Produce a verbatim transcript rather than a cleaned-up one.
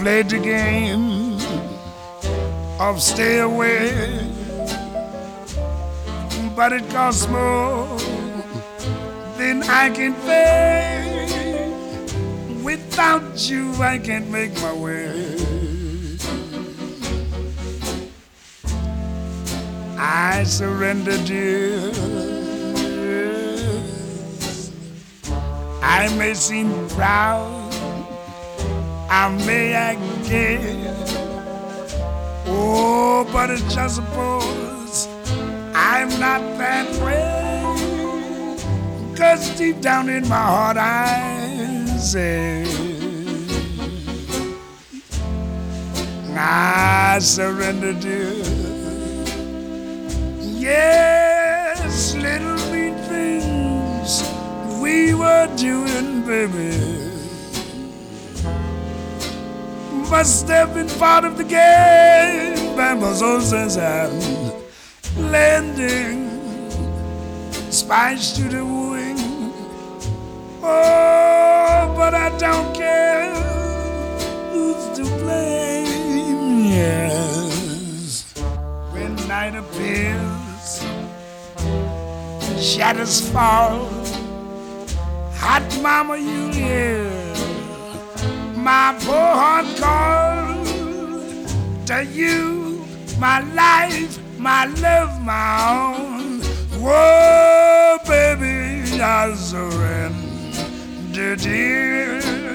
played the game of stay away, but it costs more than I can pay. Without you, I can't make my way. I surrender, dear. I may seem proud, I may act gay. Oh, but it's just suppose I'm not that way. 'Cause deep down in my heart I say I surrender, dear. Yes, little mean things we were doing, baby, must have been part of the game. Bamboozle says I'm lending spice to the wooing. Oh, but I don't care who's to blame. Yes, when night appears, shadows fall. Hot mama, you hear my poor heart call to you, my life, my love, my own. Whoa, baby, I surrender, dear.